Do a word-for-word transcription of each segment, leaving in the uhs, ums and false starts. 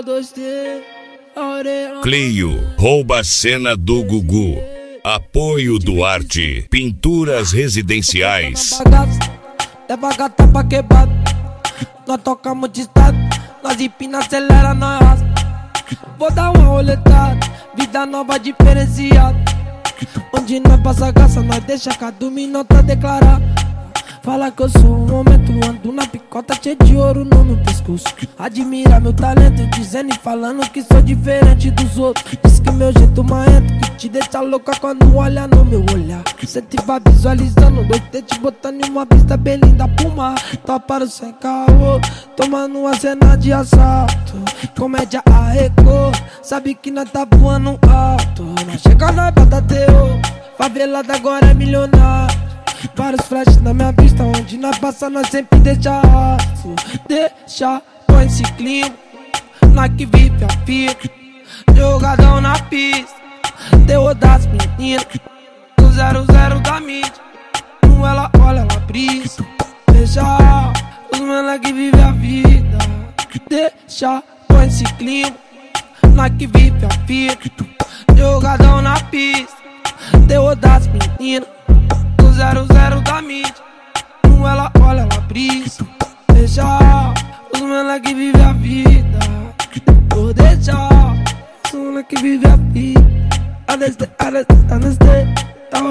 Cleio, rouba a cena do Gugu. Apoio Duarte, pinturas residenciais. Leva gata pra quebrar. Nós tocamos de estado, nós empina, acelera, nós arrasta. Vou dar uma roletada, vida nova diferenciada. Onde nós passa graça, nós deixa cada minuto declarar. Fala que eu sou um momento, ando na picota cheio de ouro no meu pescoço. Admira meu talento, dizendo e falando que sou diferente dos outros. Diz que meu jeito marrento, que te deixa louca quando olha no meu olhar. Cê te vai visualizando, dois te botando em uma pista bem linda pro mar. Toparam sem caô, tomando uma cena de assalto. Comédia arrecou, sabe que nós tá voando alto. Nós chega, nós bota teu, favelada agora é milionário. Vários flashes na minha vista, onde nós passa nós sempre deixa rastro. Deixa, põe esse clima, nós que vive a fita. Jogadão na pista, terror das meninas. Do zero zero da mídia, no ela olha, ela brisa. Deixa, os mano que vive a vida. Deixa, põe esse clima, nós que vive a fita. Jogadão na pista, terror das meninas. Zero zero da mídia, no ela olha, ela brisa. Deixa, os mano que vive a vida. Vou deixar, os mano que vive a vida. Aneste, aneste, aneste.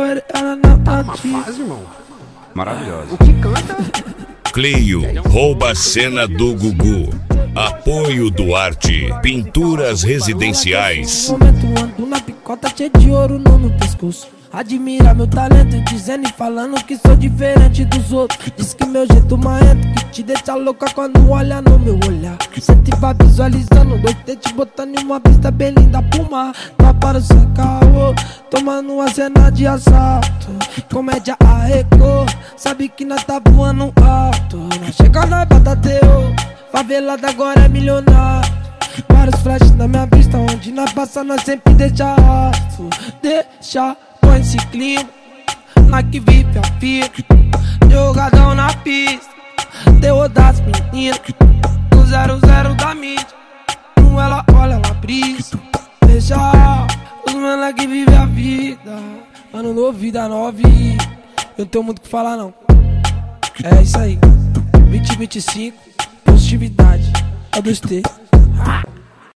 Faz, irmão. Maravilhoso. O que canta? Cleio, rouba a cena do Gugu. Apoio Duarte, pinturas residenciais. No momento ando na picota cheio de ouro no meu pescoço. Admira meu talento, dizendo e falando que sou diferente dos outros. Diz que meu jeito marrento, que te deixa louca quando olha no meu olhar. Cê te vai visualizando, dois te botando em uma pista bem linda pro mar. Toparam sem caô, tomando uma cena de assalto. Comédia arrecou, sabe que nós tá voando alto. Nós chega, nós bota teu, favelada agora é milionário. Vários flashes na minha vista, onde nós passa nós sempre deixa rastro. Deixa, põe esse clima, nós que vive a fita. Jogadão na pista, terror das meninas. Do zero zero da mídia, no ela olha, ela brisa. Deixa, os mano que vive a vida. Ano novo, vida nova e eu não tenho muito o que falar não. É isso aí, vinte e vinte e cinco, positividade, é dos T.